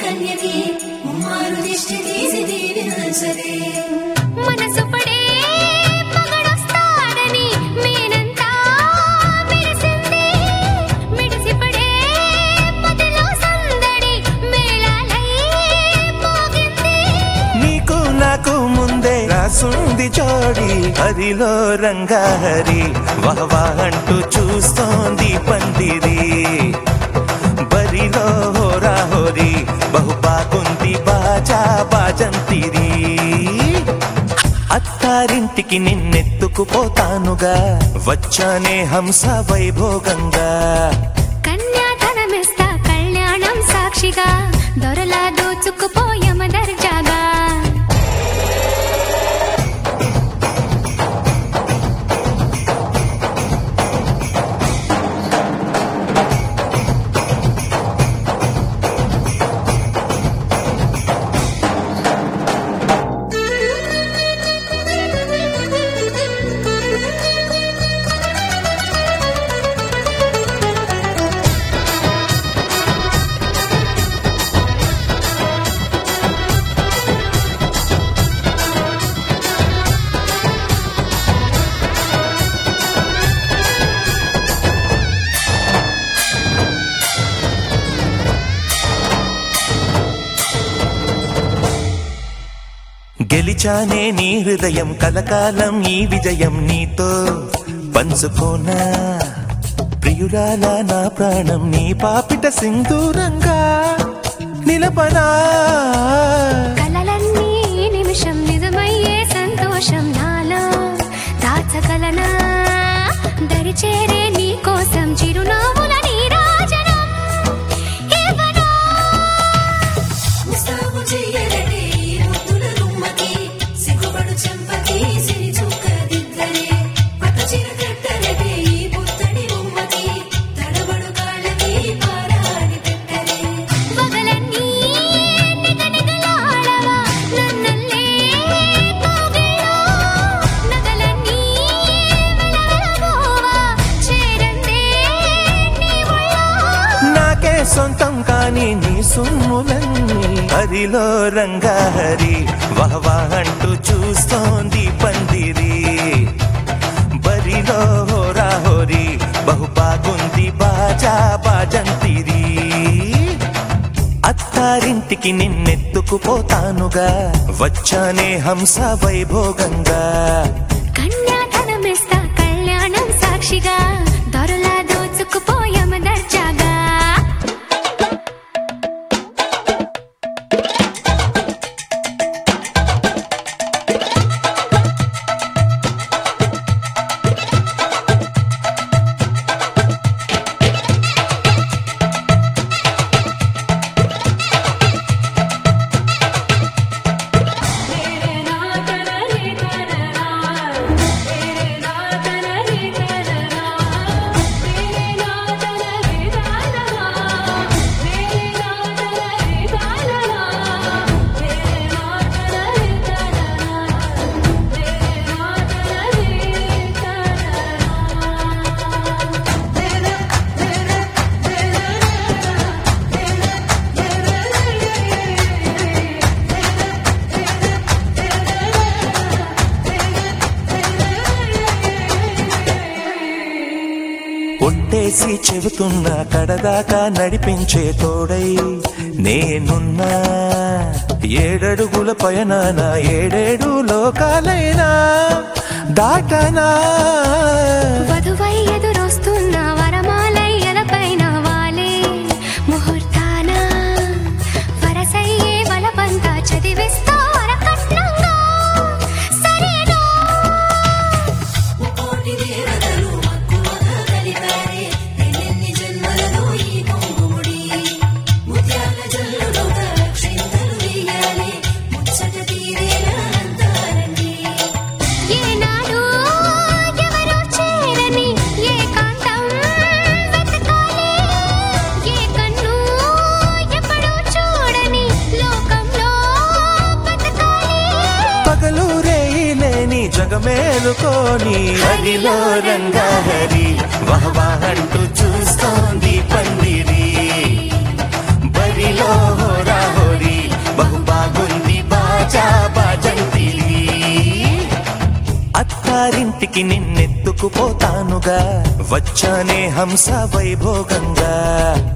కన్యని ముమ్మారు దిష్టి తీసి దీవించదే మనసు పడే మగడొస్తాడని మేనంతా మెరిసింది మిడిసి పడే పదిలో సందడి మేళాలై మోగింది నీకు నాకు ముందే రాసుంది జోడి హరిలో రంగాహరి వహవా అంటూ చూస్తోంది పందిరి బరిలో హోరా హోరి బహు బాగుంది బాజా బాజంతిరి అత్తారింటికి నిన్నెత్తుకుపోతానుగా వచ్చానే హంస వైభోగంగా కన్యాధనమిస్తా కళ్యాణం సాక్షిగా దొరలా దోచుకుపోయమ దర్జాగా గెలిచానే నీ హృదయం కలకాలం ఈ విజయం నీతో పంచుకోనా ప్రియురాలా నా ప్రాణం నీ పాపిట సింధూరంగా నిలపనా కలలన్నీ నిమిషం నిజమయ్యే సంతోషం నాలో దాచగలనా దరిచేరే నీ కోసం చిరునవ్వుల నీరాజనం ఇవ్వనా ముస్తాబు చెయ్యరటే ఈ ముద్దుల గుమ్మకి సిగ్గుపడు చెంపకి సిరి చూకదిద్దరే పట్ట చీర కట్టరటే ఈ పుత్తడి బొమ్మకి తడబడు కాళ్ళకి పారాని పెట్టరే పగలన్నీ నిగనిగలాడవా నన్నల్లే కోగిలో నగలన్నీ వెలవెలబోవా చేరందే నీ ఒళ్ళో నాకే సొంతం కాని నీ సుమ్ములన్నీ హరిలో రంగాహరి వహవా అంటూ చూస్తోంది పందిరి బరిలో హోరా హోరి బహు బాగుంది బాజా బాజంతిరి అత్తారింటికి నిన్నెత్తుకుపోతానుగా వచ్చానే హంస వైభోగంగా కన్యాధనమిస్తా కళ్యాణం సాక్షిగా దొరలా దోచుకుపోయమ దర్జాగా ఒట్టేసి చెబుతున్నా కడదాకా నడిపించే తోడై నేనున్నా ఏడడుగుల పయనాన ఏడేడు లోకాలైనా దాటనా వధువై ఎదురొస్తున్న వరమాలై ఎలపైన వాలే ముహూర్తాన వరసయ్యే వలపంతా చదివిస్తా వరకట్నంగా సరేనా ముకోటి దేవతలు మక్కువగా కలిపారే ఎన్నెన్ని జన్మలలో ఈ పొంగుముడి ముత్యాల జల్లులుగా క్షింతలు వేయాలి ముచ్చట తీరేలా అంతారండి ఏనాడు ఎవరో చేరని ఏకాంతం వెతకాలి ఏ కన్ను ఎప్పుడూ చూడని లోకంలో బతకాలి పగలు రేయి లేని జగమేలుకోని హరిలో రంగాహరి వహవా అంటూ చూస్తోంది పందిరి బరిలో హోరా పైకి నిన్నెత్తుకుపోతానుగా వచ్చానే హంస వైభోగంగా